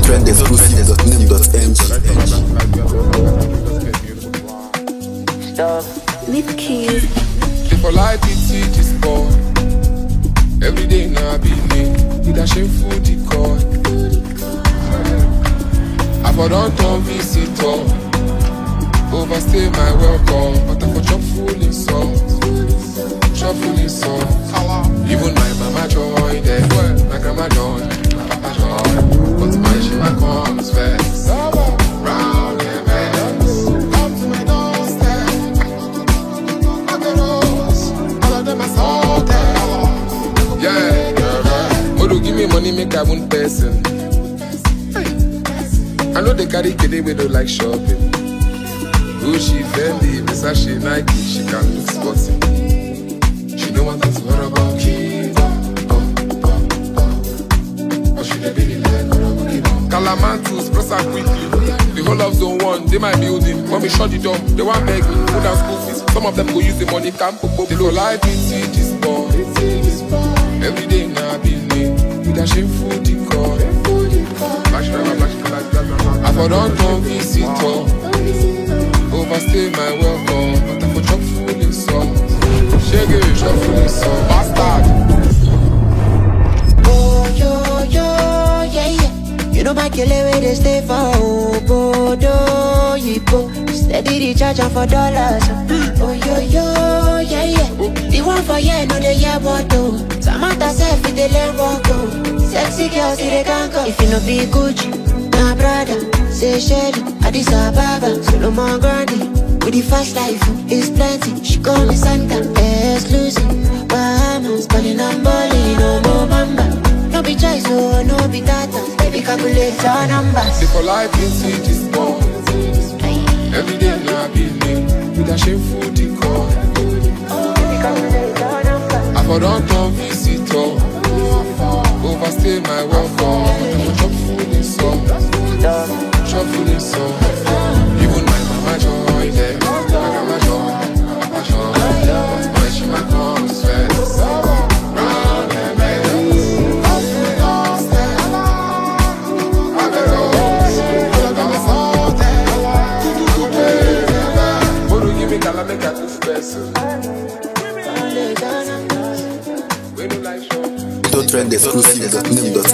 Trendexclusive.nim.ng. With keys. For life it's this boy. Every day now I be me with a shameful decoy. I for don't turn visitor, overstay my welcome, but I for chop full insult, chop full insult. Even my mama joined it, my grandma joined, my papa joined, but my shima comes first. Round the bends, come to my doorstep. I can rose, all of them are salted. Yeah, Modo give me money, make I one person. I know they carry kid we don't like shopping. Gucci, Fendi, Versace, Nike, she can look sporty. She don't want to worry about kids. But she dey be like Calamantus, press her quickly. The whole of zone one, they my building. When we shut the door, they want beg me, put down school fees. Some of them go use the money, can't put up. They don't like it, this boy. Every day now I be late with a shameful decoy. I for don't turn visitor, overstay my welcome, but I for chop full insult. Shaggy, chop full insult, bastard. Oh, yo, yeah, yeah. You know my killer where they stay for Bodo, Yipo. Steady the charge for dollars. Oh, yo, yeah, yeah. The one for yeah, no they yeah, but do. Samantha self in the learn walk. Sexy girls, see they can't go. If you no be Gucci, my brother, say Shelly, Addis Ababa, Solomon Grandi. With the fast life, is plenty. She call me Santa, exclusive. Bahamas, calling and balling, no more mamba. No be choice, oh, no be data. Baby, calculate your numbers. They for life in cities, boy. Every day now I be late with a shameful decoy. I for don't turn visitor, overstay my welcome. Chop full insult, chop full insult. Even my mama joined it, my grandma joined, my papa joined. But my shima comes first. Round the bends, up to the doorstep. I can rose, all of them are salted. Modo give me gala make a good person. We don't like show. Trendexclusive.nim.ng.